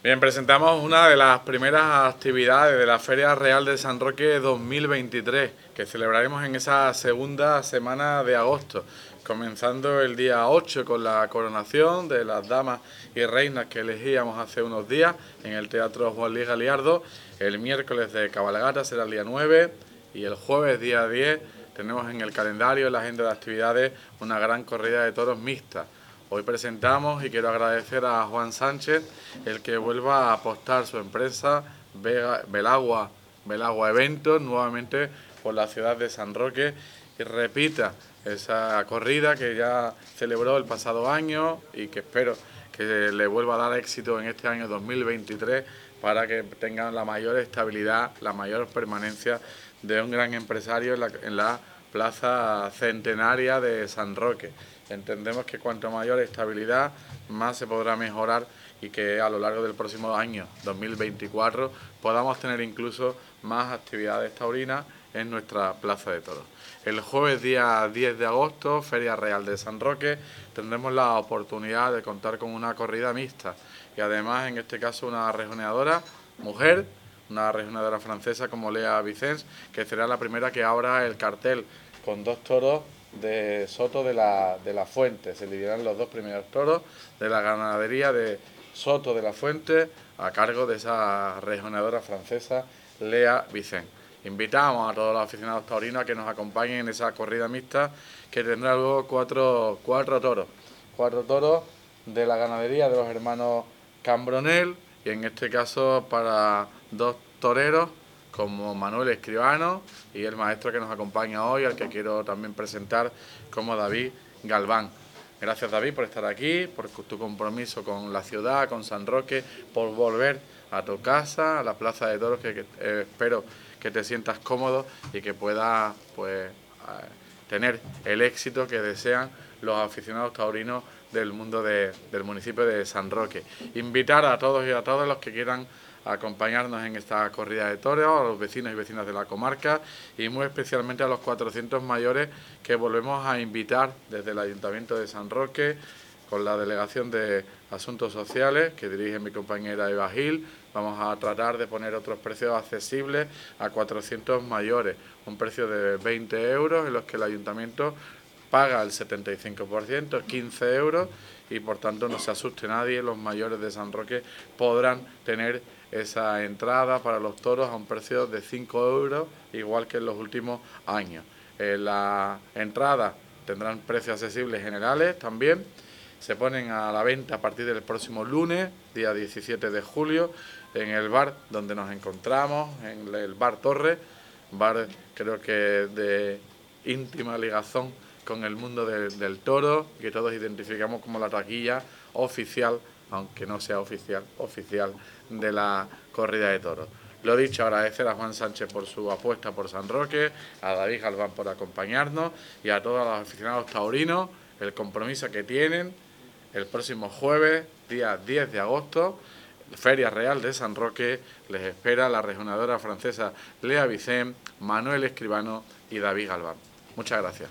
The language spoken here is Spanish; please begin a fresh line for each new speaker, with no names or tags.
Bien, presentamos una de las primeras actividades de la Feria Real de San Roque 2023, que celebraremos en esa segunda semana de agosto, comenzando el día 8 con la coronación de las damas y reinas que elegíamos hace unos días en el Teatro Juan Luis Galiardo. El miércoles de cabalgata será el día 9 y el jueves día 10 tenemos en el calendario, en la agenda de actividades, una gran corrida de toros mixta. Hoy presentamos y quiero agradecer a Juan Sánchez el que vuelva a apostar su empresa Belagua Eventos nuevamente por la ciudad de San Roque y repita esa corrida que ya celebró el pasado año y que espero que le vuelva a dar éxito en este año 2023 para que tengan la mayor estabilidad, la mayor permanencia de un gran empresario en la plaza centenaria de San Roque. Entendemos que cuanto mayor estabilidad, más se podrá mejorar y que a lo largo del próximo año, 2024, podamos tener incluso más actividades taurinas en nuestra plaza de toros. El jueves día 10 de agosto, Feria Real de San Roque, tendremos la oportunidad de contar con una corrida mixta y además en este caso una rejoneadora mujer, una rejoneadora francesa como Lea Vicens, que será la primera que abra el cartel con dos toros de Soto de la Fuente. Se lidiarán los dos primeros toros de la ganadería de Soto de la Fuente a cargo de esa rejoneadora francesa Lea Vicens. Invitamos a todos los aficionados taurinos a que nos acompañen en esa corrida mixta que tendrá luego cuatro toros de la ganadería de los hermanos Cambronel y en este caso para dos toreros como Manuel Escribano y el maestro que nos acompaña hoy, al que quiero también presentar como David Galván. Gracias, David, por estar aquí, por tu compromiso con la ciudad, con San Roque, por volver a tu casa, a la Plaza de Toros, que espero que te sientas cómodo y que puedas tener el éxito que desean los aficionados taurinos del mundo del municipio de San Roque. Invitar a todos y a todas los que quieran acompañarnos en esta corrida de toros, a los vecinos y vecinas de la comarca y muy especialmente a los 400 mayores que volvemos a invitar desde el Ayuntamiento de San Roque con la Delegación de Asuntos Sociales que dirige mi compañera Eva Gil. Vamos a tratar de poner otros precios accesibles a 400 mayores, un precio de 20 euros en los que el Ayuntamiento paga el 75%, 15 euros, y por tanto no se asuste nadie, los mayores de San Roque podrán tener esa entrada para los toros a un precio de 5 euros, igual que en los últimos años. La entrada tendrán precios accesibles generales también, se ponen a la venta a partir del próximo lunes, día 17 de julio, en el bar donde nos encontramos, en el Bar Torre, bar creo que de íntima ligazón con el mundo del toro, que todos identificamos como la taquilla oficial, aunque no sea oficial de la corrida de toros. Lo dicho, agradecer a Juan Sánchez por su apuesta por San Roque, a David Galván por acompañarnos y a todos los aficionados taurinos el compromiso que tienen el próximo jueves, día 10 de agosto, Feria Real de San Roque, les espera la rejoneadora francesa Lea Vicens, Manuel Escribano y David Galván. Muchas gracias.